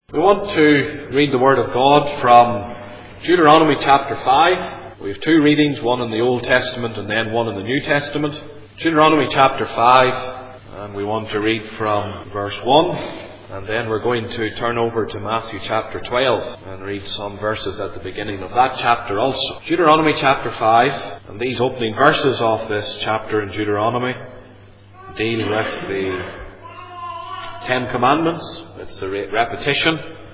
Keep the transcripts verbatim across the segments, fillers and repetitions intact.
We want to read the Word of God from Deuteronomy chapter five. We have two readings, one in the Old Testament and then one in the New Testament. Deuteronomy chapter five, and we want to read from verse one, and then we're going to turn over to Matthew chapter twelve and read some verses at the beginning of that chapter also. Deuteronomy chapter five, and these opening verses of this chapter in Deuteronomy deal with the Ten Commandments. It's a repetition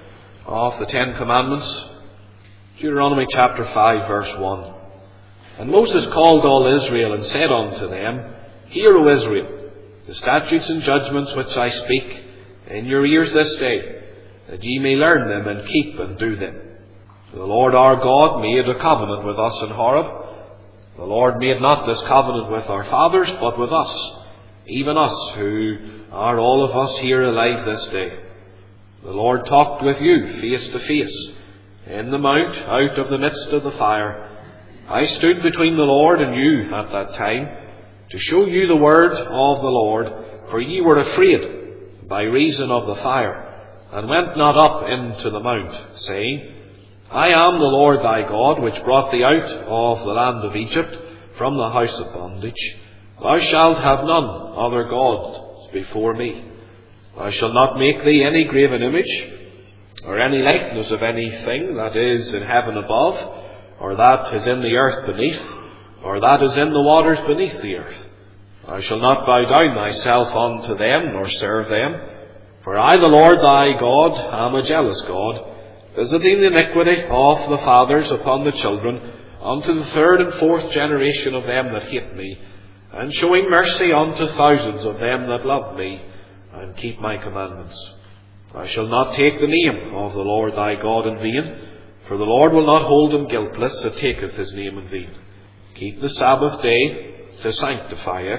of the Ten Commandments. Deuteronomy chapter five, verse one. And Moses called all Israel and said unto them, Hear, O Israel, the statutes and judgments which I speak in your ears this day, that ye may learn them and keep and do them. The Lord our God made a covenant with us in Horeb. The Lord made not this covenant with our fathers, but with us, even us who are all of us here alive this day. The Lord talked with you face to face in the mount out of the midst of the fire. I stood between the Lord and you at that time to show you the word of the Lord, for ye were afraid by reason of the fire, and went not up into the mount, saying, I am the Lord thy God, which brought thee out of the land of Egypt from the house of bondage. Thou shalt have none other gods before me. Thou shalt not make thee any graven image, or any likeness of anything that is in heaven above, or that is in the earth beneath, or that is in the waters beneath the earth. Thou shalt not bow down thyself unto them, nor serve them. For I, the Lord thy God, am a jealous God, visiting the iniquity of the fathers upon the children, unto the third and fourth generation of them that hate me, and showing mercy unto thousands of them that love me, and keep my commandments. Thou shalt not take the name of the Lord thy God in vain, for the Lord will not hold him guiltless that taketh his name in vain. Keep the Sabbath day to sanctify it,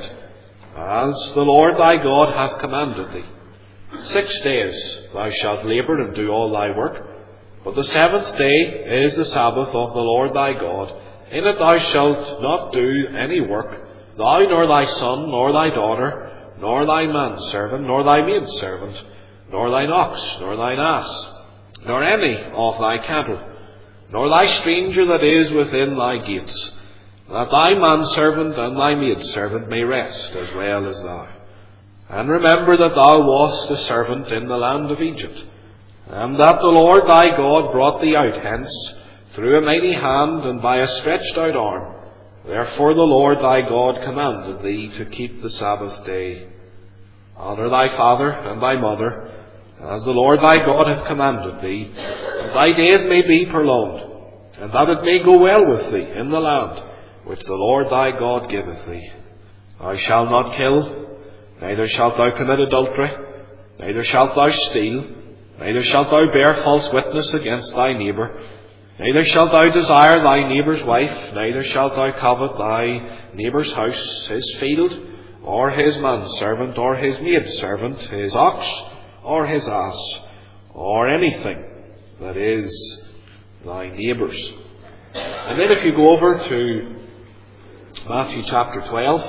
as the Lord thy God hath commanded thee. Six days thou shalt labour and do all thy work, but the seventh day is the Sabbath of the Lord thy God. In it thou shalt not do any work, thou nor thy son, nor thy daughter, nor thy manservant, nor thy maidservant, nor thine ox, nor thine ass, nor any of thy cattle, nor thy stranger that is within thy gates, that thy manservant and thy maidservant may rest as well as thou. And remember that thou wast a servant in the land of Egypt, and that the Lord thy God brought thee out hence through a mighty hand and by a stretched out arm. Therefore the Lord thy God commanded thee to keep the Sabbath day. Honour thy father and thy mother, as the Lord thy God hath commanded thee, that thy days may be prolonged, and that it may go well with thee in the land which the Lord thy God giveth thee. Thou shalt not kill, neither shalt thou commit adultery, neither shalt thou steal, neither shalt thou bear false witness against thy neighbour, neither shalt thou desire thy neighbour's wife, neither shalt thou covet thy neighbour's house, his field, or his manservant, or his maidservant, his ox, or his ass, or anything that is thy neighbour's. And then if you go over to Matthew chapter twelve,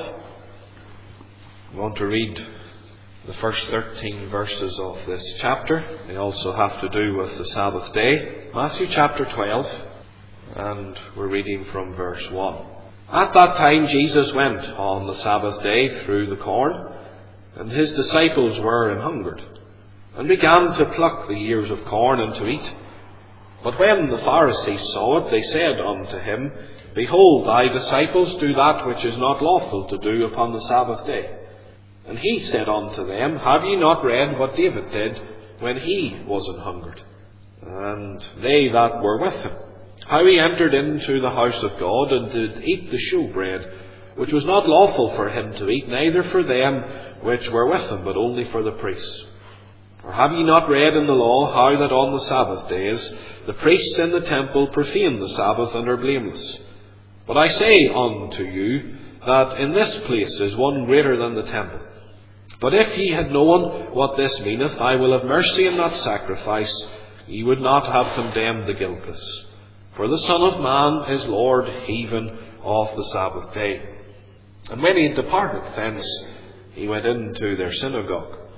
I want to read the first thirteen verses of this chapter. They also have to do with the Sabbath day. Matthew chapter twelve, and we're reading from verse one. At that time Jesus went on the Sabbath day through the corn, and his disciples were an hungered, and began to pluck the ears of corn and to eat. But when the Pharisees saw it, they said unto him, Behold, thy disciples do that which is not lawful to do upon the Sabbath day. And he said unto them, Have ye not read what David did when he was an hungered, and they that were with him, how he entered into the house of God, and did eat the shewbread, which was not lawful for him to eat, neither for them which were with him, but only for the priests? Or have ye not read in the law how that on the Sabbath days the priests in the temple profane the Sabbath, and are blameless? But I say unto you, that in this place is one greater than the temple. But if ye had known what this meaneth, I will have mercy and not sacrifice, ye would not have condemned the guiltless. For the Son of Man is Lord even of the Sabbath day. And when he had departed thence, he went into their synagogue.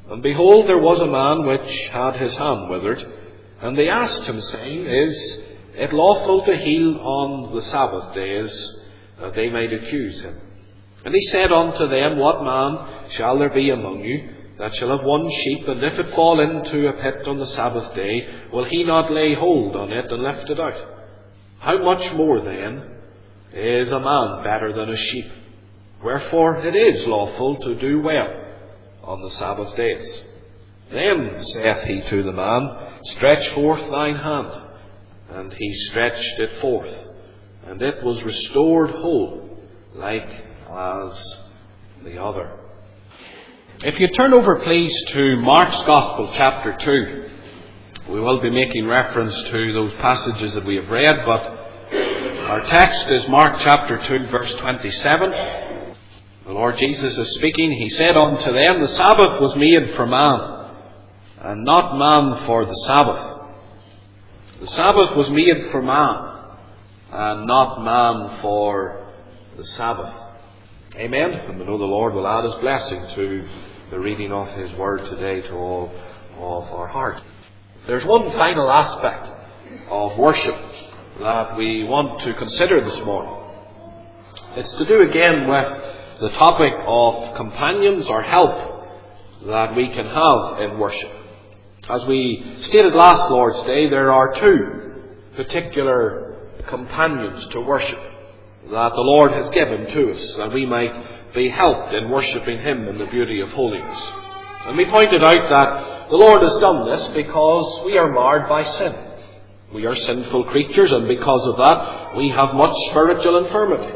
And behold, there was a man which had his hand withered. And they asked him, saying, Is it lawful to heal on the Sabbath days, that they might accuse him? And he said unto them, What man shall there be among you that shall have one sheep, and if it fall into a pit on the Sabbath day, will he not lay hold on it and lift it out? How much more then is a man better than a sheep? Wherefore it is lawful to do well on the Sabbath days. Then saith he to the man, Stretch forth thine hand. And he stretched it forth, and it was restored whole, like as the other. If you turn over, please, to Mark's Gospel, chapter two. We will be making reference to those passages that we have read, but our text is Mark chapter two, verse twenty-seven. The Lord Jesus is speaking. He said unto them, The Sabbath was made for man, and not man for the Sabbath. The Sabbath was made for man, and not man for the Sabbath. Amen. And we know the Lord will add His blessing to the reading of His Word today to all of our hearts. There's one final aspect of worship that we want to consider this morning. It's to do again with the topic of companions or help that we can have in worship. As we stated last Lord's Day, there are two particular companions to worship that the Lord has given to us, that we might be helped in worshipping Him in the beauty of holiness. And we pointed out that the Lord has done this because we are marred by sin. We are sinful creatures, and because of that, we have much spiritual infirmity.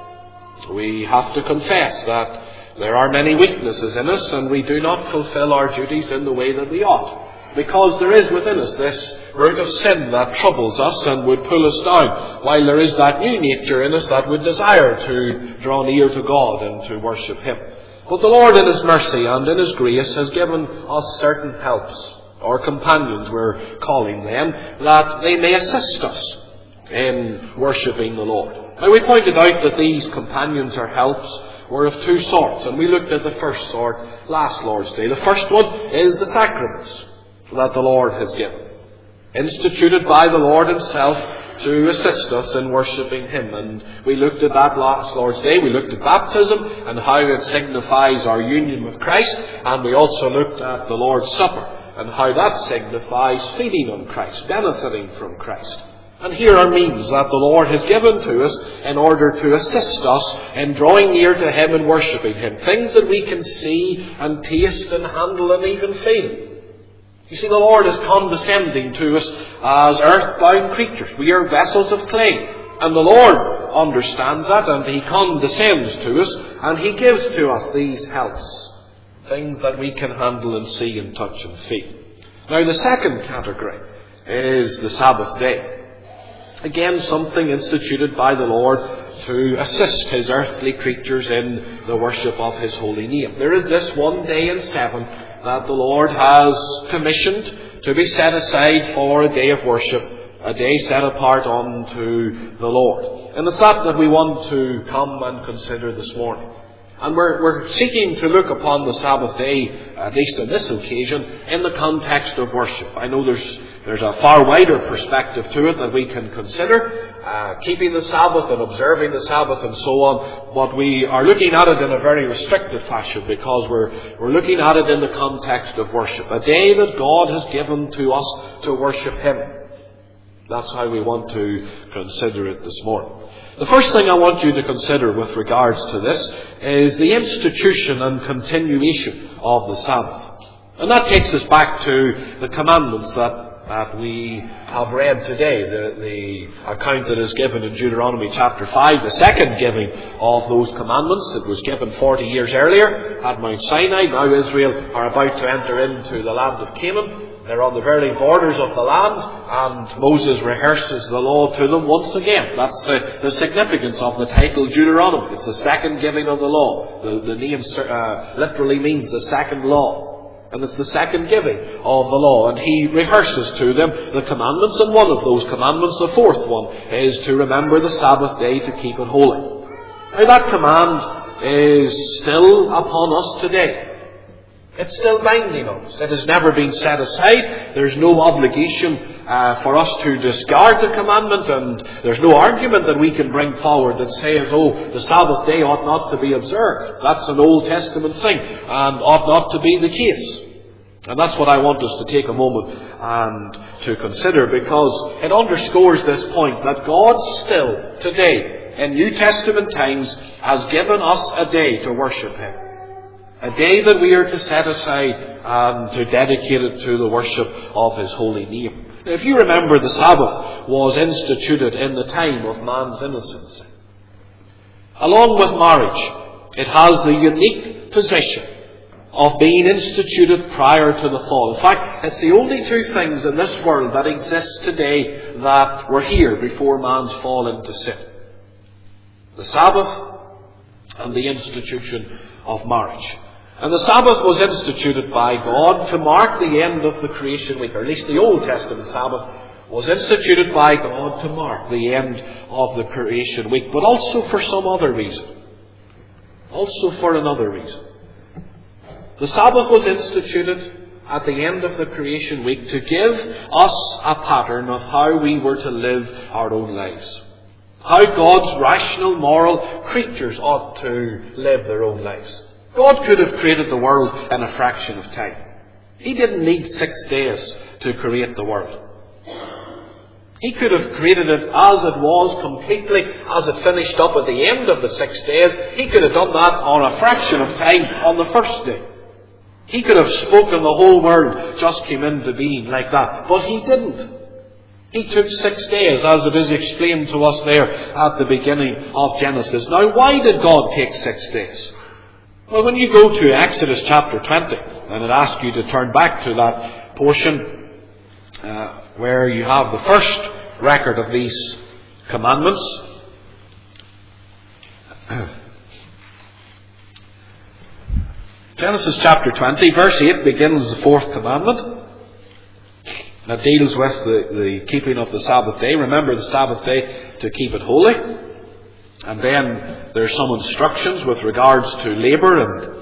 We have to confess that there are many weaknesses in us, and we do not fulfill our duties in the way that we ought. Because there is within us this root of sin that troubles us and would pull us down, while there is that new nature in us that would desire to draw near to God and to worship Him. But the Lord in His mercy and in His grace has given us certain helps, or companions we're calling them, that they may assist us in worshipping the Lord. Now, we pointed out that these companions or helps were of two sorts, and we looked at the first sort last Lord's Day. The first one is the sacraments that the Lord has given, instituted by the Lord Himself to assist us in worshipping Him. And we looked at that last Lord's Day. We looked at baptism and how it signifies our union with Christ, and we also looked at the Lord's Supper and how that signifies feeding on Christ, benefiting from Christ. And here are means that the Lord has given to us in order to assist us in drawing near to Him and worshipping Him. Things that we can see and taste and handle and even feel. You see, the Lord is condescending to us as earthbound creatures. We are vessels of clay. And the Lord understands that, and He condescends to us, and He gives to us these helps. Things that we can handle and see and touch and feel. Now, the second category is the Sabbath day. Again, something instituted by the Lord to assist His earthly creatures in the worship of His holy name. There is this one day in seven that the Lord has commissioned to be set aside for a day of worship, a day set apart unto the Lord. And it's that that we want to come and consider this morning. And we're, we're seeking to look upon the Sabbath day, at least on this occasion, in the context of worship. I know there's there's a far wider perspective to it that we can consider, uh, keeping the Sabbath and observing the Sabbath and so on. But we are looking at it in a very restricted fashion because we're we're looking at it in the context of worship. A day that God has given to us to worship Him. That's how we want to consider it this morning. The first thing I want you to consider with regards to this is the institution and continuation of the Sabbath. And that takes us back to the commandments that, that we have read today. The, the account that is given in Deuteronomy chapter five, the second giving of those commandments. It was given forty years earlier at Mount Sinai. Now Israel are about to enter into the land of Canaan. They're on the very borders of the land, and Moses rehearses the law to them once again. That's the, the significance of the title Deuteronomy. It's the second giving of the law. The, the name uh, literally means the second law. And it's the second giving of the law. And he rehearses to them the commandments, and one of those commandments, the fourth one, is to remember the Sabbath day to keep it holy. Now that command is still upon us today. It's still binding on us. It has never been set aside. There's no obligation uh, for us to discard the commandment, and there's no argument that we can bring forward that says, oh, the Sabbath day ought not to be observed. That's an Old Testament thing, and ought not to be the case. And that's what I want us to take a moment and to consider, because it underscores this point that God still, today, in New Testament times, has given us a day to worship Him. A day that we are to set aside and to dedicate it to the worship of His holy name. Now, if you remember, the Sabbath was instituted in the time of man's innocence. Along with marriage, it has the unique position of being instituted prior to the fall. In fact, it's the only two things in this world that exist today that were here before man's fall into sin. The Sabbath and the institution of marriage. And the Sabbath was instituted by God to mark the end of the creation week, or at least the Old Testament Sabbath was instituted by God to mark the end of the creation week, but also for some other reason. Also for another reason. The Sabbath was instituted at the end of the creation week to give us a pattern of how we were to live our own lives. How God's rational, moral creatures ought to live their own lives. God could have created the world in a fraction of time. He didn't need six days to create the world. He could have created it as it was, completely, as it finished up at the end of the six days. He could have done that on a fraction of time on the first day. He could have spoken, the whole world just came into being like that. But He didn't. He took six days, as it is explained to us there at the beginning of Genesis. Now, why did God take six days? Well, when you go to Exodus chapter twenty, and it asks you to turn back to that portion uh, where you have the first record of these commandments. Genesis chapter twenty, verse eight begins the fourth commandment. That deals with the, the keeping of the Sabbath day. Remember the Sabbath day to keep it holy. And then there are some instructions with regards to labour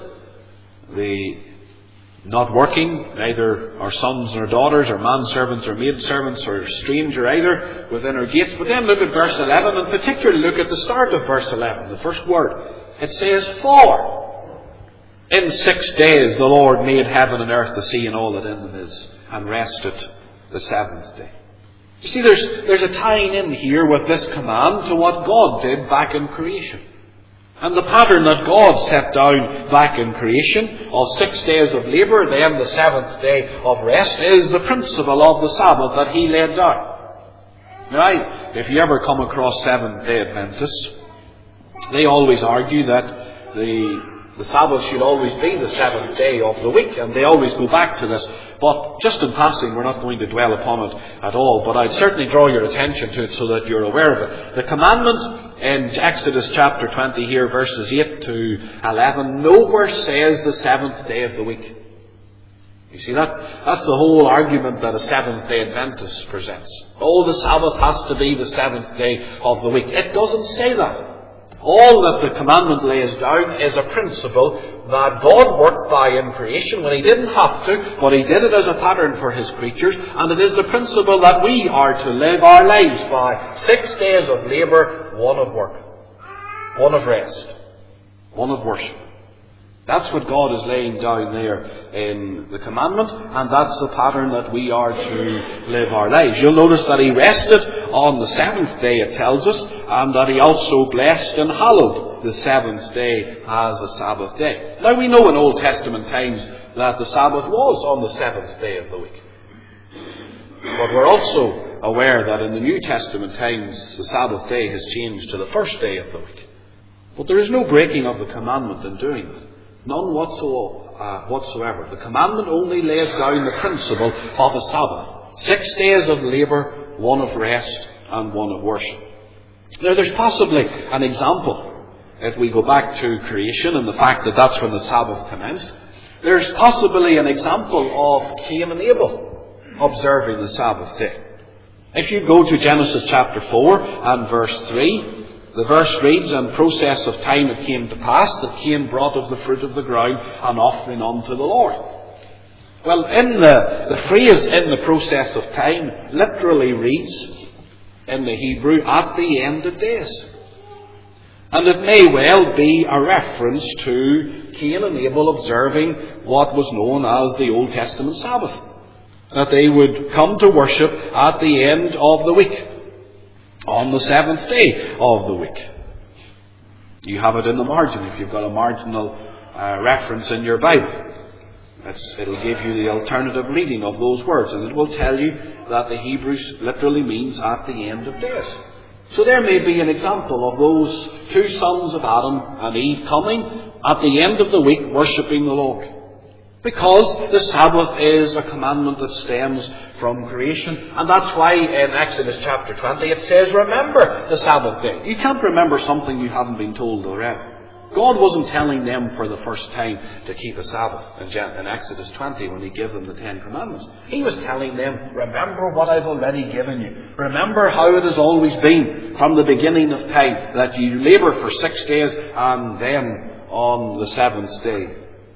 and the not working, neither our sons nor daughters, or manservants or maidservants, or stranger either within our gates. But then look at verse eleven, and particularly look at the start of verse eleven, the first word. It says, "For in six days the Lord made heaven and earth, the sea and all that in them is, and rested the seventh day." You see, there's, there's a tying in here with this command to what God did back in creation. And the pattern that God set down back in creation of six days of labour, then the seventh day of rest, is the principle of the Sabbath that He laid down. Now, if you ever come across Seventh-day Adventists, they always argue that the The Sabbath should always be the seventh day of the week, and they always go back to this. But just in passing, we're not going to dwell upon it at all, but I'd certainly draw your attention to it so that you're aware of it. The commandment in Exodus chapter twenty here, verses eight to eleven, nowhere says the seventh day of the week. You see, that that's the whole argument that a Seventh-day Adventist presents. Oh, the Sabbath has to be the seventh day of the week. It doesn't say that. All that the commandment lays down is a principle that God worked by in creation when He didn't have to, but He did it as a pattern for His creatures, and it is the principle that we are to live our lives by. Six days of labour, one of work, one of rest, one of worship. That's what God is laying down there in the commandment, and that's the pattern that we are to live our lives. You'll notice that He rested on the seventh day, it tells us, and that He also blessed and hallowed the seventh day as a Sabbath day. Now, we know in Old Testament times that the Sabbath was on the seventh day of the week. But we're also aware that in the New Testament times, the Sabbath day has changed to the first day of the week. But there is no breaking of the commandment in doing that. None whatsoever. The commandment only lays down the principle of a Sabbath. Six days of labour, one of rest, and one of worship. Now, there's possibly an example, if we go back to creation and the fact that that's when the Sabbath commenced. There's possibly an example of Cain and Abel observing the Sabbath day. If you go to Genesis chapter four and verse three, The verse reads, "And process of time it came to pass that Cain brought of the fruit of the ground an offering unto the Lord." Well, in the, the phrase "in the process of time" literally reads in the Hebrew, "at the end of days." And it may well be a reference to Cain and Abel observing what was known as the Old Testament Sabbath. That they would come to worship at the end of the week, on the seventh day of the week. You have it in the margin if you've got a marginal uh, reference in your Bible. It's, it'll give you the alternative reading of those words, and it will tell you that the Hebrew literally means at the end of days. So there may be an example of those two sons of Adam and Eve coming at the end of the week worshipping the Lord. Because the Sabbath is a commandment that stems from creation. And that's why in Exodus chapter twenty it says, "Remember the Sabbath day." You can't remember something you haven't been told already. God wasn't telling them for the first time to keep a Sabbath in Exodus twenty when He gave them the Ten Commandments. He was telling them, remember what I've already given you. Remember how it has always been from the beginning of time, that you labour for six days and then on the seventh day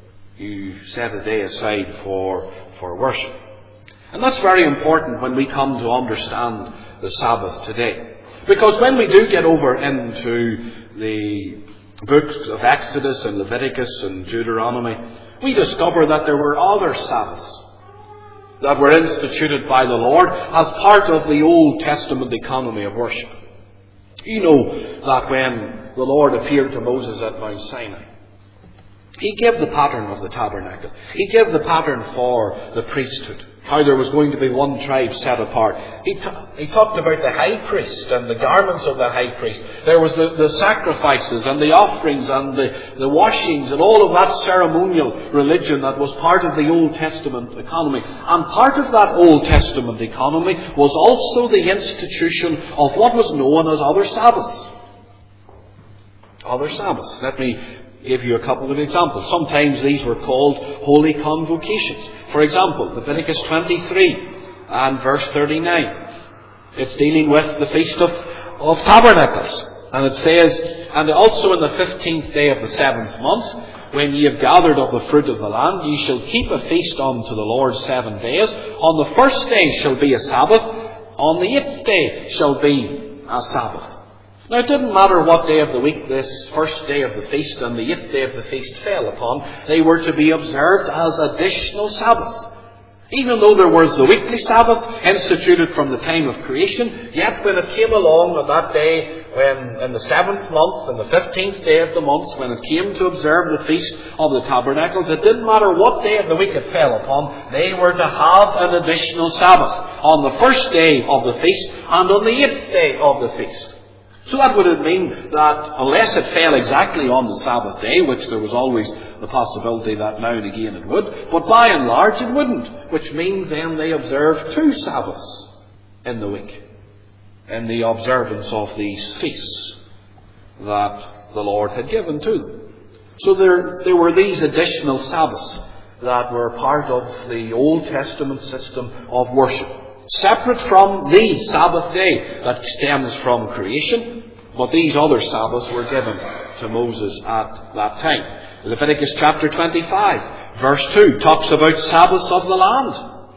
you set a day aside for, for worship. And that's very important when we come to understand the Sabbath today. Because when we do get over into the books of Exodus and Leviticus and Deuteronomy, we discover that there were other Sabbaths that were instituted by the Lord as part of the Old Testament economy of worship. You know that when the Lord appeared to Moses at Mount Sinai, He gave the pattern of the tabernacle. He gave the pattern for the priesthood, how there was going to be one tribe set apart. He, t- he talked about the high priest and the garments of the high priest. There was the, the sacrifices and the offerings and the, the washings and all of that ceremonial religion that was part of the Old Testament economy. And part of that Old Testament economy was also the institution of what was known as other Sabbaths. Other Sabbaths. Let me give you a couple of examples. Sometimes these were called holy convocations. For example, Leviticus twenty-three and verse thirty-nine. It's dealing with the Feast of, of Tabernacles. And it says, "And also in the fifteenth day of the seventh month, when ye have gathered of the fruit of the land, ye shall keep a feast unto the Lord seven days. On the first day shall be a Sabbath, on the eighth day shall be a Sabbath." Now, it didn't matter what day of the week this first day of the feast and the eighth day of the feast fell upon. They were to be observed as additional Sabbaths. Even though there was the weekly Sabbath instituted from the time of creation, yet when it came along on that day, when in the seventh month and the fifteenth day of the month, when it came to observe the Feast of the Tabernacles, it didn't matter what day of the week it fell upon, they were to have an additional Sabbath on the first day of the feast and on the eighth day of the feast. So that would mean that unless it fell exactly on the Sabbath day, which there was always the possibility that now and again it would, but by and large it wouldn't, which means then they observed two Sabbaths in the week, in the observance of these feasts that the Lord had given to them. So there, there were these additional Sabbaths that were part of the Old Testament system of worship, separate from the Sabbath day that stems from creation. But these other Sabbaths were given to Moses at that time. Leviticus chapter twenty-five, verse two, talks about Sabbaths of the land.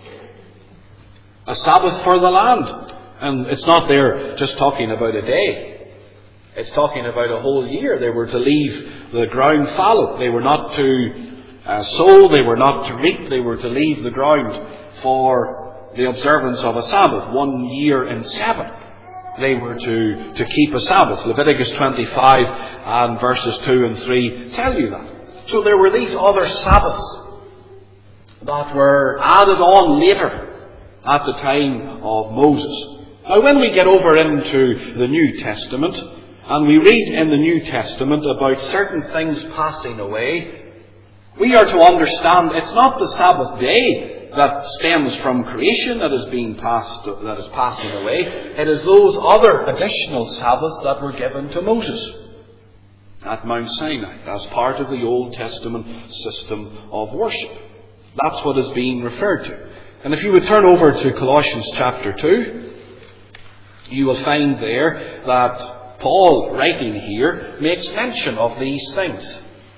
A Sabbath for the land. And it's not there just talking about a day. It's talking about a whole year. They were to leave the ground fallow. They were not to uh, sow. They were not to reap. They were to leave the ground for the observance of a Sabbath, one year in seven. They were to, to keep a Sabbath. Leviticus twenty-five and verses two and three tell you that. So there were these other Sabbaths that were added on later at the time of Moses. Now when we get over into the New Testament and we read in the New Testament about certain things passing away, we are to understand it's not the Sabbath day that stems from creation that is being passed, that is passing away. It is those other additional Sabbaths that were given to Moses at Mount Sinai as part of the Old Testament system of worship. That's what is being referred to. And if you would turn over to Colossians chapter two, you will find there that Paul, writing here, makes mention of these things.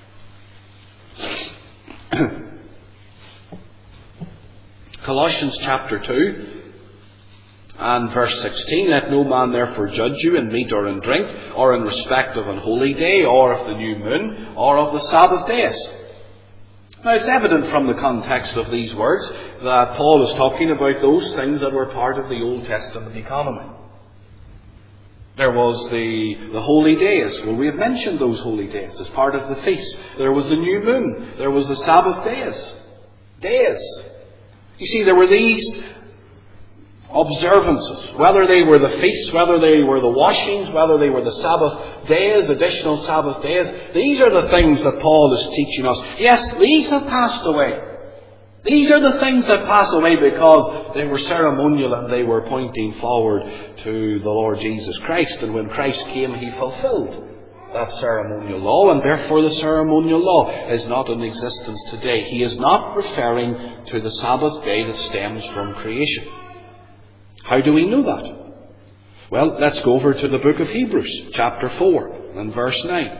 Colossians chapter two and verse sixteen, let no man therefore judge you in meat or in drink, or in respect of an holy day, or of the new moon, or of the Sabbath days. Now it's evident from the context of these words that Paul is talking about those things that were part of the Old Testament economy. There was the, the holy days. Well, we have mentioned those holy days as part of the feast. There was the new moon. There was the Sabbath days. Days. You see, there were these observances, whether they were the feasts, whether they were the washings, whether they were the Sabbath days, additional Sabbath days. These are the things that Paul is teaching us. Yes, these have passed away. These are the things that pass away because they were ceremonial and they were pointing forward to the Lord Jesus Christ. And when Christ came, He fulfilled that ceremonial law, and therefore the ceremonial law is not in existence today. He is not referring to the Sabbath day that stems from creation. How do we know that? Well, let's go over to the book of Hebrews, chapter four, and verse nine.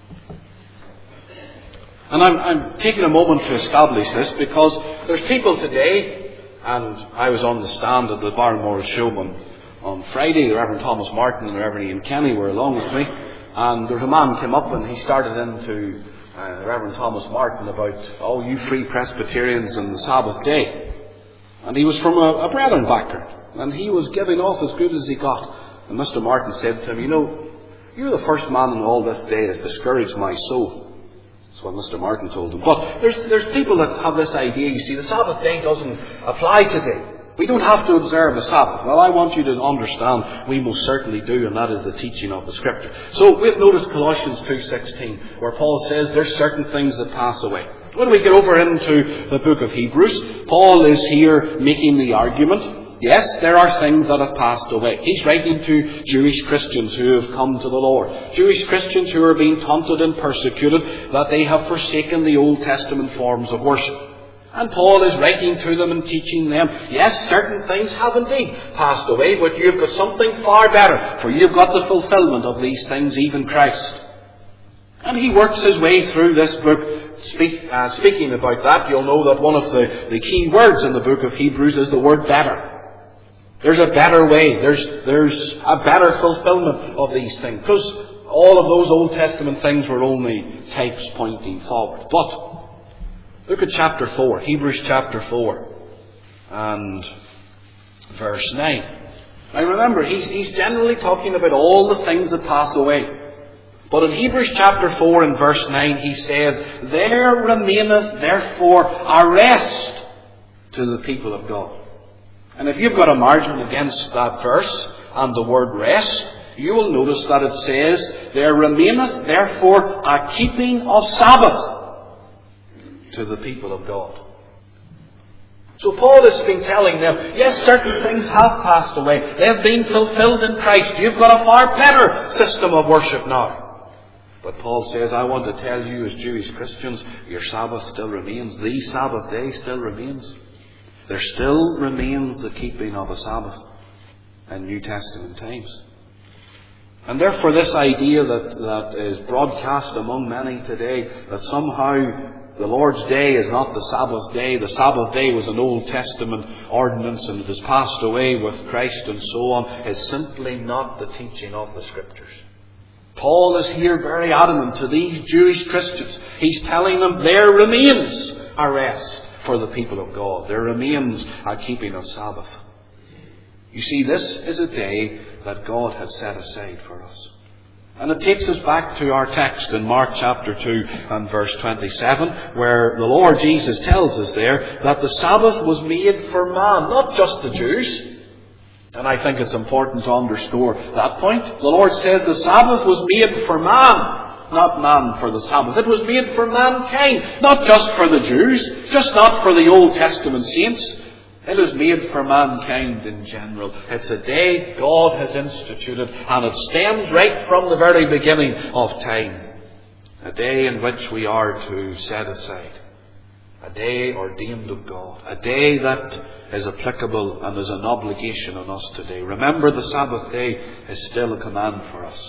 And I'm, I'm taking a moment to establish this because there's people today, and I was on the stand at the Barrymore show on, on Friday. The Reverend Thomas Martin and the Reverend Ian Kenny were along with me, and there's a man came up and he started into uh, Reverend Thomas Martin about, oh, you free Presbyterians and the Sabbath day. And he was from a, a brethren background, and he was giving off as good as he got. And Mister Martin said to him, you know, you're the first man in all this day that's discouraged my soul. That's what Mister Martin told him. But there's, there's people that have this idea, you see, the Sabbath day doesn't apply today. We don't have to observe the Sabbath. Well, I want you to understand we most certainly do, and that is the teaching of the Scripture. So we've noticed Colossians two sixteen, where Paul says there's certain things that pass away. When we get over into the book of Hebrews, Paul is here making the argument, yes, there are things that have passed away. He's writing to Jewish Christians who have come to the Lord. Jewish Christians who are being taunted and persecuted, that they have forsaken the Old Testament forms of worship. And Paul is writing to them and teaching them, yes, certain things have indeed passed away, but you've got something far better, for you've got the fulfillment of these things, even Christ. And he works his way through this book, speak, uh, speaking about that. You'll know that one of the, the key words in the book of Hebrews is the word better. There's a better way. There's, there's a better fulfillment of these things. Because all of those Old Testament things were only types pointing forward. But look at chapter four, Hebrews chapter four, and verse nine. Now remember, he's, he's generally talking about all the things that pass away. But in Hebrews chapter four and verse nine, he says, there remaineth therefore a rest to the people of God. And if you've got a margin against that verse and the word rest, you will notice that it says, there remaineth therefore a keeping of Sabbath to the people of God. So Paul has been telling them, yes, certain things have passed away. They have been fulfilled in Christ. You've got a far better system of worship now. But Paul says, I want to tell you as Jewish Christians, your Sabbath still remains. The Sabbath day still remains. There still remains the keeping of a Sabbath in New Testament times. And therefore this idea that, that is broadcast among many today, that somehow the Lord's day is not the Sabbath day. The Sabbath day was an Old Testament ordinance and it has passed away with Christ and so on, is simply not the teaching of the Scriptures. Paul is here very adamant to these Jewish Christians. He's telling them there remains a rest for the people of God. There remains a keeping of Sabbath. You see, this is a day that God has set aside for us. And it takes us back to our text in Mark chapter two and verse twenty-seven, where the Lord Jesus tells us there that the Sabbath was made for man, not just the Jews. And I think it's important to underscore that point. The Lord says the Sabbath was made for man, not man for the Sabbath. It was made for mankind, not just for the Jews, just not for the Old Testament saints. It is made for mankind in general. It's a day God has instituted, and it stems right from the very beginning of time. A day in which we are to set aside. A day ordained of God. A day that is applicable and is an obligation on us today. Remember, the Sabbath day is still a command for us.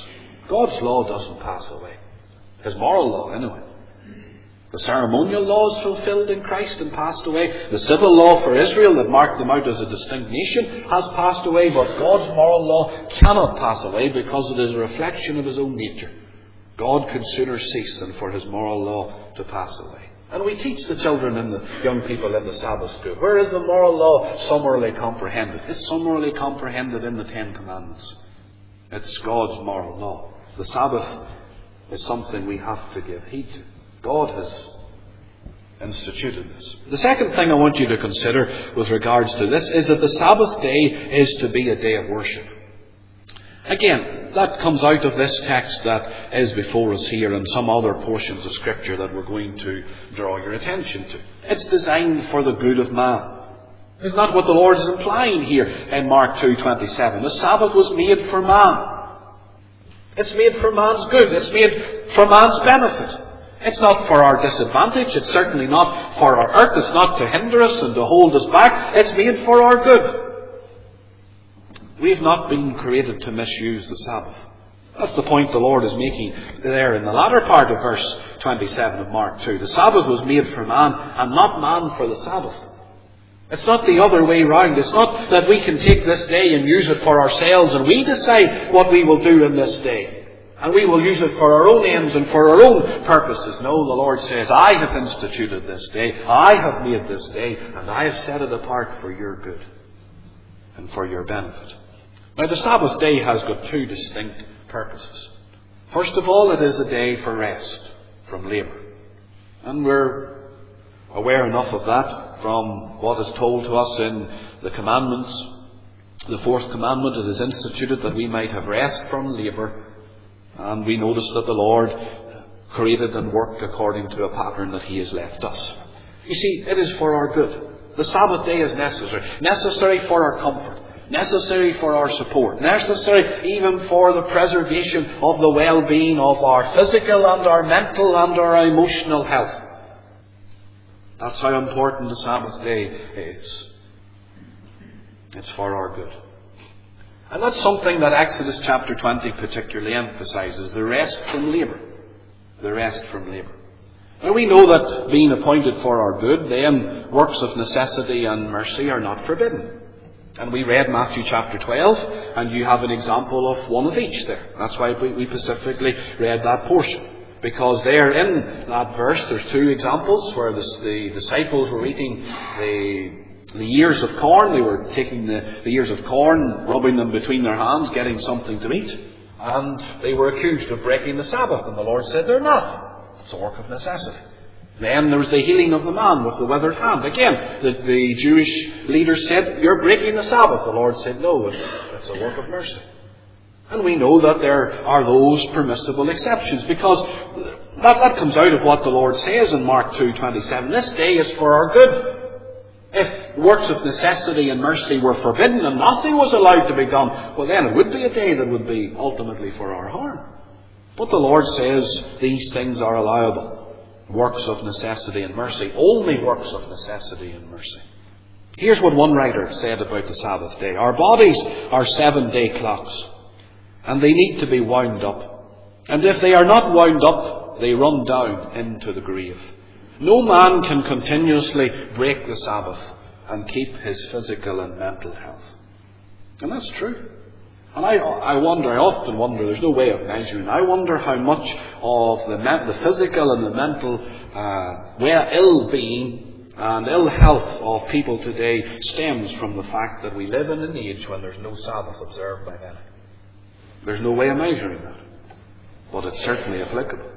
God's law doesn't pass away. His moral law, anyway. The ceremonial law is fulfilled in Christ and passed away. The civil law for Israel that marked them out as a distinct nation has passed away. But God's moral law cannot pass away because it is a reflection of His own nature. God could sooner cease than for His moral law to pass away. And we teach the children and the young people in the Sabbath school. Where is the moral law summarily comprehended? It's summarily comprehended in the Ten Commandments. It's God's moral law. The Sabbath is something we have to give heed to. God has instituted this. The second thing I want you to consider with regards to this is that the Sabbath day is to be a day of worship. Again, that comes out of this text that is before us here and some other portions of Scripture that we're going to draw your attention to. It's designed for the good of man. Isn't that what the Lord is implying here in Mark two twenty-seven? The Sabbath was made for man. It's made for man's good. It's made for man's benefit. It's not for our disadvantage. It's certainly not for our hurt. It's not to hinder us and to hold us back. It's made for our good. We've not been created to misuse the Sabbath. That's the point the Lord is making there in the latter part of verse twenty-seven of Mark two. The Sabbath was made for man and not man for the Sabbath. It's not the other way round. It's not that we can take this day and use it for ourselves and we decide what we will do in this day. And we will use it for our own ends and for our own purposes. No, the Lord says, I have instituted this day. I have made this day. And I have set it apart for your good and for your benefit. Now, the Sabbath day has got two distinct purposes. First of all, it is a day for rest from labour. And we're aware enough of that from what is told to us in the commandments. The fourth commandment, it is instituted that we might have rest from labour. And we notice that the Lord created and worked according to a pattern that He has left us. You see, it is for our good. The Sabbath day is necessary. Necessary for our comfort. Necessary for our support. Necessary even for the preservation of the well-being of our physical and our mental and our emotional health. That's how important the Sabbath day is. It's for our good. And that's something that Exodus chapter twenty particularly emphasises, the rest from labour. The rest from labour. Now we know that being appointed for our good, then works of necessity and mercy are not forbidden. And we read Matthew chapter twelve, and you have an example of one of each there. That's why we specifically read that portion. Because there in that verse, there's two examples where the, the disciples were eating the... The ears of corn, they were taking the, the ears of corn, rubbing them between their hands, getting something to eat. And they were accused of breaking the Sabbath. And the Lord said, they're not. It's a work of necessity. Then there was the healing of the man with the withered hand. Again, the, the Jewish leaders said, you're breaking the Sabbath. The Lord said, no, it's, it's a work of mercy. And we know that there are those permissible exceptions. Because that, that comes out of what the Lord says in Mark two twenty-seven. This day is for our good. If works of necessity and mercy were forbidden and nothing was allowed to be done, well then it would be a day that would be ultimately for our harm. But the Lord says these things are allowable. Works of necessity and mercy. Only works of necessity and mercy. Here's what one writer said about the Sabbath day. Our bodies are seven-day clocks, and they need to be wound up. And if they are not wound up, they run down into the grave. No man can continuously break the Sabbath and keep his physical and mental health. And that's true. And I, I wonder, I often wonder, there's no way of measuring, I wonder how much of the, the physical and the mental uh, well, ill-being and ill health of people today stems from the fact that we live in an age when there's no Sabbath observed by many. There's no way of measuring that. But it's certainly applicable.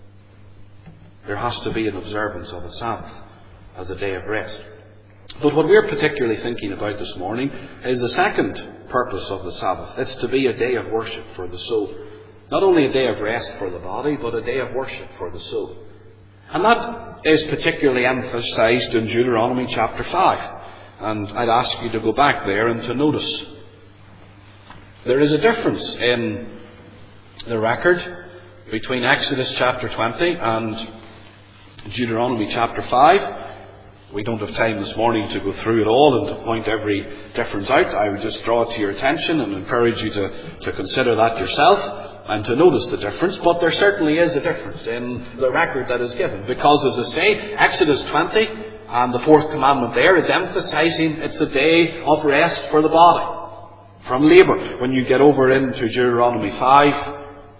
There has to be an observance of a Sabbath as a day of rest. But what we're particularly thinking about this morning is the second purpose of the Sabbath. It's to be a day of worship for the soul. Not only a day of rest for the body, but a day of worship for the soul. And that is particularly emphasised in Deuteronomy chapter five. And I'd ask you to go back there and to notice. There is a difference in the record between Exodus chapter twenty and Deuteronomy chapter five. We don't have time this morning to go through it all and to point every difference out. I would just draw it to your attention and encourage you to, to consider that yourself. I'm to notice the difference, but there certainly is a difference in the record that is given. Because, as I say, Exodus twenty and the fourth commandment there is emphasizing it's a day of rest for the body from labour. When you get over into Deuteronomy five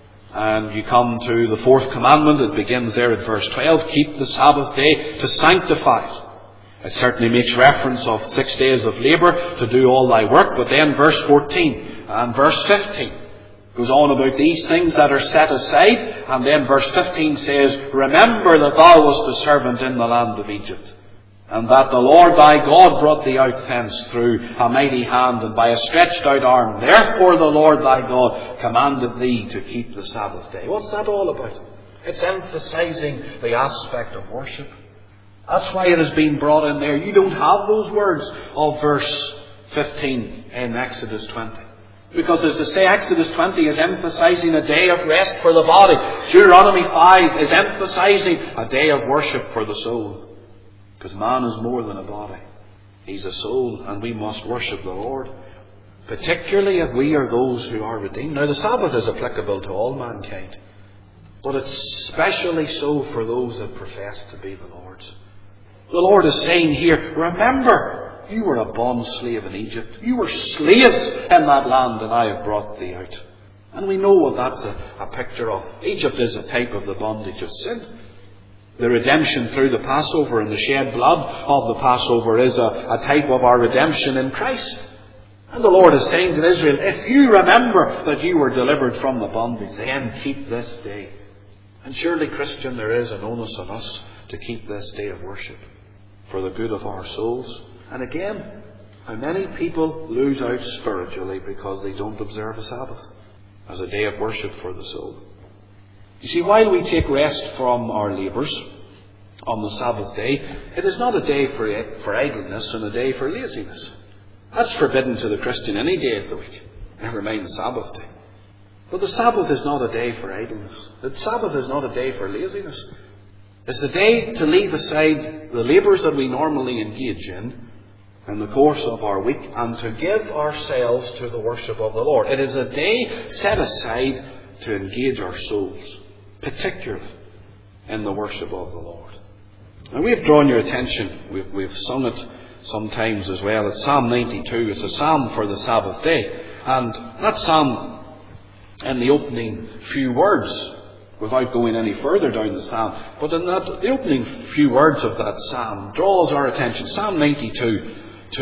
and you come to the fourth commandment, it begins there at verse twelve, keep the Sabbath day to sanctify it. It certainly makes reference of six days of labour to do all thy work, but then verse fourteen and verse fifteen goes on about these things that are set aside, and then verse fifteen says, remember that thou wast a servant in the land of Egypt, and that the Lord thy God brought thee out thence through a mighty hand and by a stretched out arm. Therefore the Lord thy God commanded thee to keep the Sabbath day. What's that all about? It's emphasizing the aspect of worship. That's why it has been brought in there. You don't have those words of verse fifteen in Exodus twenty. Because, as I say, Exodus twenty is emphasizing a day of rest for the body. Deuteronomy five is emphasizing a day of worship for the soul. Because man is more than a body. He's a soul, and we must worship the Lord. Particularly if we are those who are redeemed. Now, the Sabbath is applicable to all mankind. But it's especially so for those that profess to be the Lord's. The Lord is saying here, remember, you were a bond slave in Egypt. You were slaves in that land, and I have brought thee out. And we know what that's a, a picture of. Egypt is a type of the bondage of sin. The redemption through the Passover and the shed blood of the Passover is a, a type of our redemption in Christ. And the Lord is saying to Israel, if you remember that you were delivered from the bondage, then keep this day. And surely, Christian, there is an onus on us to keep this day of worship for the good of our souls. And again, how many people lose out spiritually because they don't observe a Sabbath as a day of worship for the soul. You see, while we take rest from our labours on the Sabbath day, it is not a day for, for idleness and a day for laziness. That's forbidden to the Christian any day of the week, never mind the Sabbath day. But the Sabbath is not a day for idleness. The Sabbath is not a day for laziness. It's a day to leave aside the labours that we normally engage in in the course of our week and to give ourselves to the worship of the Lord. It is a day set aside to engage our souls, particularly in the worship of the Lord. And we've drawn your attention, we've, we've sung it sometimes as well. It's Psalm ninety-two. It's a psalm for the Sabbath day. And that psalm, in the opening few words, without going any further down the psalm, but in that, the opening few words of that psalm draws our attention, Psalm ninety-two,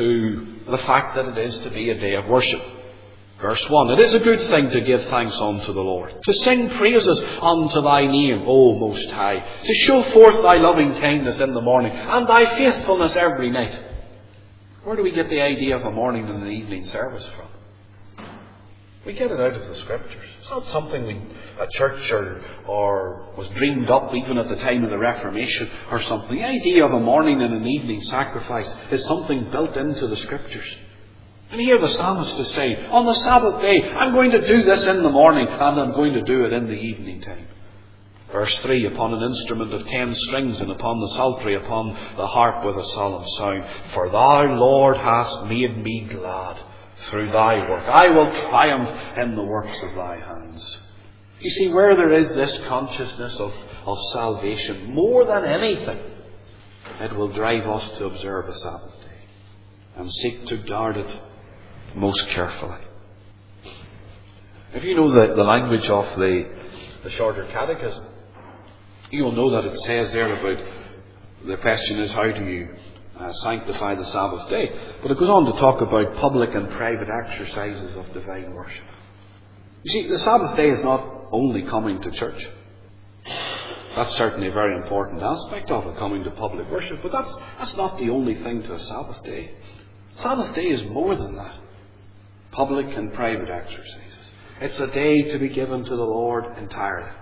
to the fact that it is to be a day of worship. Verse one, it is a good thing to give thanks unto the Lord, to sing praises unto thy name, O Most High, to show forth thy loving kindness in the morning, and thy faithfulness every night. Where do we get the idea of a morning and an evening service from? We get it out of the Scriptures. It's not something we, a church or, or was dreamed up even at the time of the Reformation or something. The idea of a morning and an evening sacrifice is something built into the Scriptures. And here the psalmist is saying, on the Sabbath day, I'm going to do this in the morning and I'm going to do it in the evening time. Verse three, upon an instrument of ten strings and upon the psaltery, upon the harp with a solemn sound. For thou, Lord, hast made me glad through thy work. I will triumph in the works of thy hands. You see, where there is this consciousness of, of salvation, more than anything, it will drive us to observe a Sabbath day and seek to guard it most carefully. If you know the, the language of the, the Shorter Catechism, you will know that it says there about, the question is, how do you uh, sanctify the Sabbath day? But it goes on to talk about public and private exercises of divine worship. You see, the Sabbath day is not only coming to church. That's certainly a very important aspect of it, coming to public worship. But that's, that's not the only thing to a Sabbath day. Sabbath day is more than that. Public and private exercises. It's a day to be given to the Lord entirely.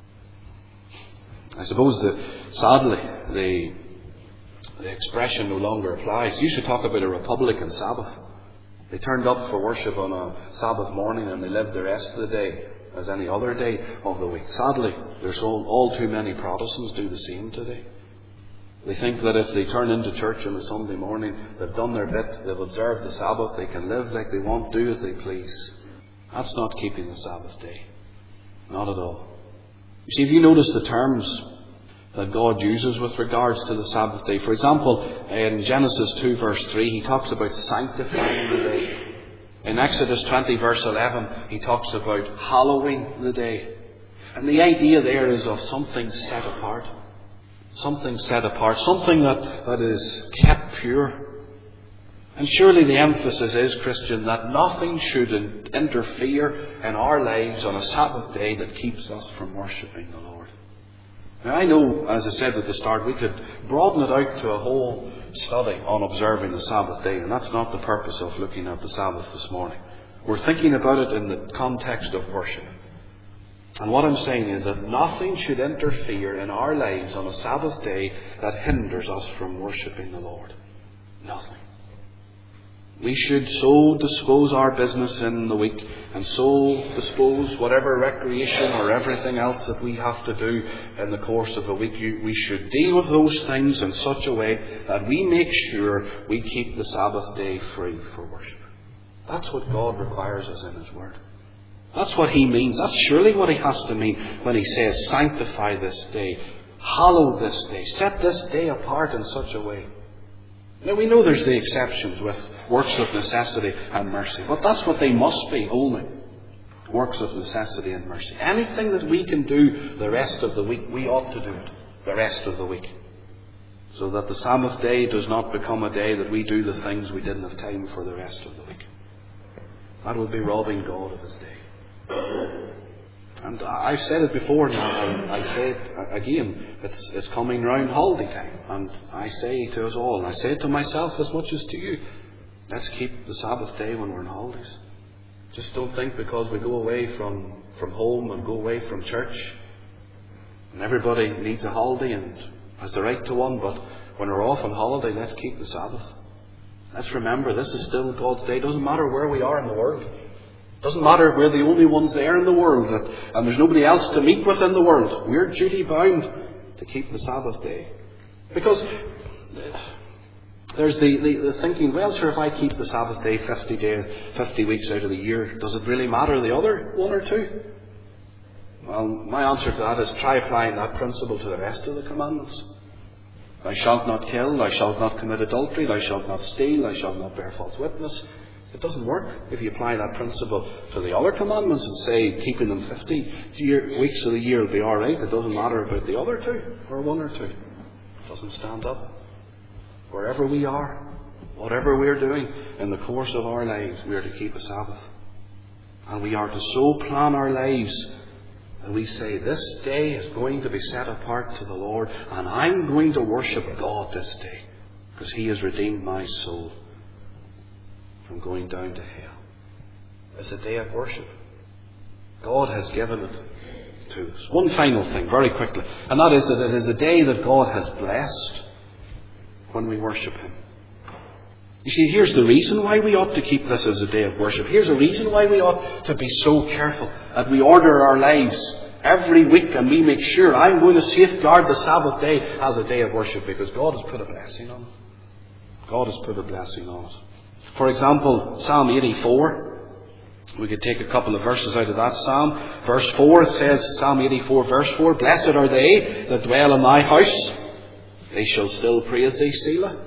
I suppose that, sadly, the, the expression no longer applies. You should talk about a Republican Sabbath. They turned up for worship on a Sabbath morning and they lived the rest of the day as any other day of the week. Sadly, there's all, all too many Protestants do the same today. They think that if they turn into church on a Sunday morning, they've done their bit, they've observed the Sabbath, they can live like they want, do as they please. That's not keeping the Sabbath day. Not at all. You see, if you notice the terms that God uses with regards to the Sabbath day. For example, in Genesis two verse three, he talks about sanctifying the day. In Exodus twenty verse eleven, he talks about hallowing the day. And the idea there is of something set apart. Something set apart. Something that, that is kept pure. And surely the emphasis is, Christian, that nothing should interfere in our lives on a Sabbath day that keeps us from worshipping the Lord. Now I know, as I said at the start, we could broaden it out to a whole study on observing the Sabbath day, and that's not the purpose of looking at the Sabbath this morning. We're thinking about it in the context of worship. And what I'm saying is that nothing should interfere in our lives on a Sabbath day that hinders us from worshipping the Lord. Nothing. We should so dispose our business in the week and so dispose whatever recreation or everything else that we have to do in the course of a week. We should deal with those things in such a way that we make sure we keep the Sabbath day free for worship. That's what God requires us in His Word. That's what He means. That's surely what He has to mean when He says, sanctify this day, hallow this day, set this day apart in such a way. Now we know there's the exceptions with works of necessity and mercy, but that's what they must be only. Works of necessity and mercy. Anything that we can do the rest of the week, we ought to do it the rest of the week. So that the Sabbath day does not become a day that we do the things we didn't have time for the rest of the week. That would be robbing God of His day. And I've said it before now, and I say it again, it's, it's coming round holiday time. And I say to us all, and I say it to myself as much as to you, let's keep the Sabbath day when we're on holidays. Just don't think because we go away from, from home and go away from church, and everybody needs a holiday and has the right to one, but when we're off on holiday, let's keep the Sabbath. Let's remember this is still God's day. It doesn't matter where we are in the world. It doesn't matter we're the only ones there in the world and there's nobody else to meet with in the world. We're duty bound to keep the Sabbath day. Because there's the, the, the thinking, well, sure, if I keep the Sabbath day fifty days, fifty weeks out of the year, does it really matter the other one or two? Well, my answer to that is try applying that principle to the rest of the commandments. Thou shalt not kill, thou shalt not commit adultery, thou shalt not steal, thou shalt not bear false witness. It doesn't work if you apply that principle to the other commandments and say keeping them fifty year, weeks of the year will be all right. It doesn't matter about the other two or one or two. It doesn't stand up. Wherever we are, whatever we're doing in the course of our lives, we are to keep a Sabbath. And we are to so plan our lives that we say this day is going to be set apart to the Lord and I'm going to worship God this day because He has redeemed my soul from going down to hell. It's a day of worship. God has given it to us. One final thing, very quickly, and that is that it is a day that God has blessed when we worship Him. You see, here's the reason why we ought to keep this as a day of worship. Here's the reason why we ought to be so careful that we order our lives every week and we make sure I'm going to safeguard the Sabbath day as a day of worship because God has put a blessing on it. God has put a blessing on it. For example, Psalm eighty-four. We could take a couple of verses out of that Psalm. Verse four, it says, Psalm eighty-four, verse four, Blessed are they that dwell in thy house. They shall still praise thee, Selah.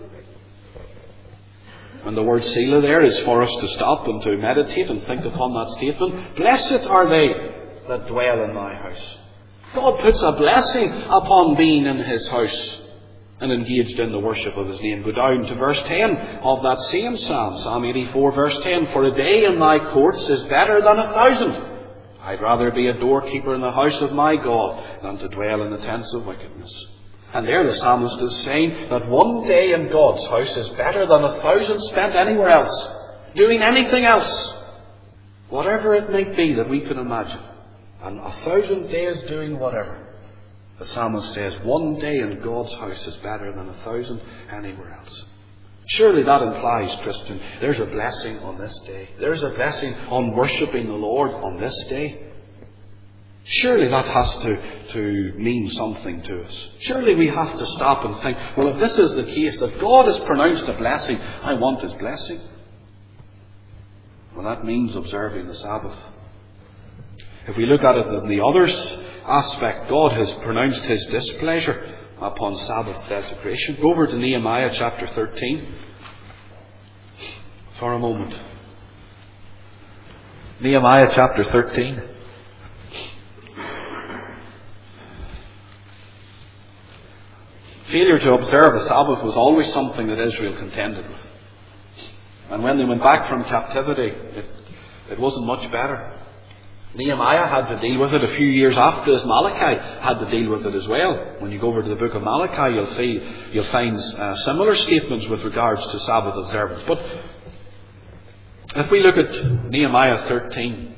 And the word Selah there is for us to stop and to meditate and think upon that statement. Blessed are they that dwell in thy house. God puts a blessing upon being in His house and engaged in the worship of His name. Go down to verse ten of that same Psalm, Psalm eighty-four, verse ten. For a day in thy courts is better than a thousand. I'd rather be a doorkeeper in the house of my God than to dwell in the tents of wickedness. And there the psalmist is saying that one day in God's house is better than a thousand spent anywhere else, doing anything else, whatever it might be that we could imagine. And a thousand days doing whatever. The psalmist says one day in God's house is better than a thousand anywhere else. Surely that implies, Christian, there's a blessing on this day. There's a blessing on worshipping the Lord on this day. Surely that has to, to mean something to us. Surely we have to stop and think, well, if this is the case, that God has pronounced a blessing, I want His blessing. Well, that means observing the Sabbath. If we look at it in the other aspect, God has pronounced His displeasure upon Sabbath desecration. Go over to Nehemiah chapter thirteen for a moment. Nehemiah chapter thirteen. Failure to observe the Sabbath was always something that Israel contended with. And when they went back from captivity, it, it wasn't much better. Nehemiah had to deal with it a few years after this. Malachi had to deal with it as well. When you go over to the book of Malachi, you'll see, you'll find uh, similar statements with regards to Sabbath observance. But if we look at Nehemiah thirteen,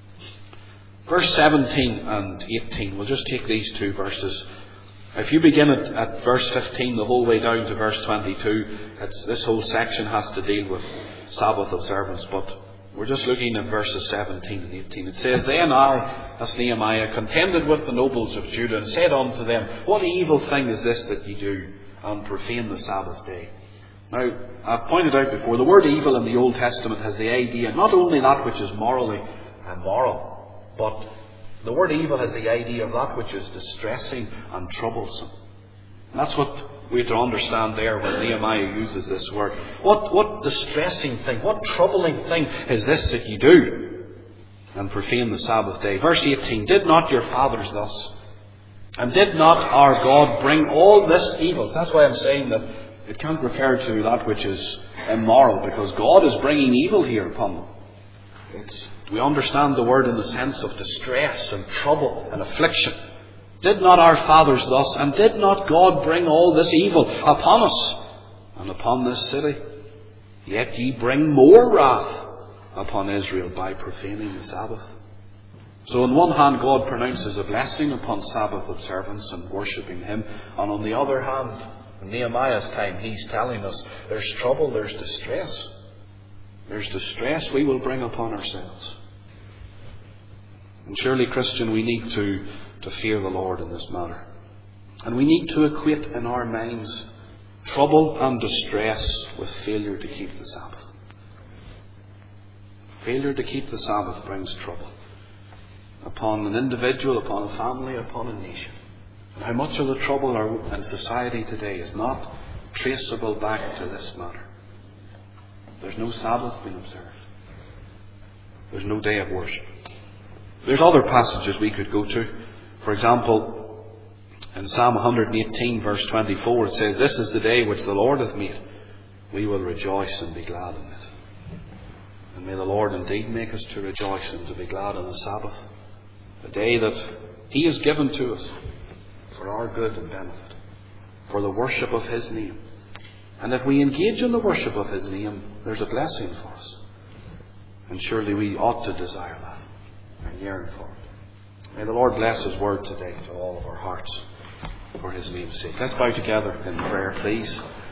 verse seventeen and eighteen, we'll just take these two verses. If you begin at, at verse fifteen the whole way down to verse twenty-two, it's, this whole section has to deal with Sabbath observance. But we're just looking at verses seventeen and eighteen. It says, Then I, as Nehemiah, contended with the nobles of Judah, and said unto them, What evil thing is this that ye do, and profane the Sabbath day? Now, I've pointed out before, the word evil in the Old Testament has the idea not only that which is morally immoral, but the word evil has the idea of that which is distressing and troublesome. And that's what we have to understand there when Nehemiah uses this word. What, what distressing thing, what troubling thing is this that you do, and profane the Sabbath day? Verse eighteen, Did not your fathers thus? And did not our God bring all this evil? That's why I'm saying that it can't refer to that which is immoral, because God is bringing evil here upon them. It's, we understand the word in the sense of distress and trouble and affliction. Did not our fathers thus, and did not God bring all this evil upon us and upon this city? Yet ye bring more wrath upon Israel by profaning the Sabbath. So on one hand, God pronounces a blessing upon Sabbath observance and worshipping Him. And on the other hand, in Nehemiah's time, he's telling us there's trouble, there's distress. There's distress we will bring upon ourselves. And surely, Christian, we need to, to fear the Lord in this matter. And we need to equate in our minds trouble and distress with failure to keep the Sabbath. Failure to keep the Sabbath brings trouble upon an individual, upon a family, upon a nation. And how much of the trouble in society today is not traceable back to this matter. There's no Sabbath being observed. There's no day of worship. There's other passages we could go to. For example, in Psalm one eighteen verse twenty-four, it says, This is the day which the Lord hath made. We will rejoice and be glad in it. And may the Lord indeed make us to rejoice and to be glad in the Sabbath, the day that He has given to us for our good and benefit, for the worship of His name. And if we engage in the worship of His name, there's a blessing for us. And surely we ought to desire that and yearn for it. May the Lord bless His word today to all of our hearts for His name's sake. Let's bow together in prayer, please.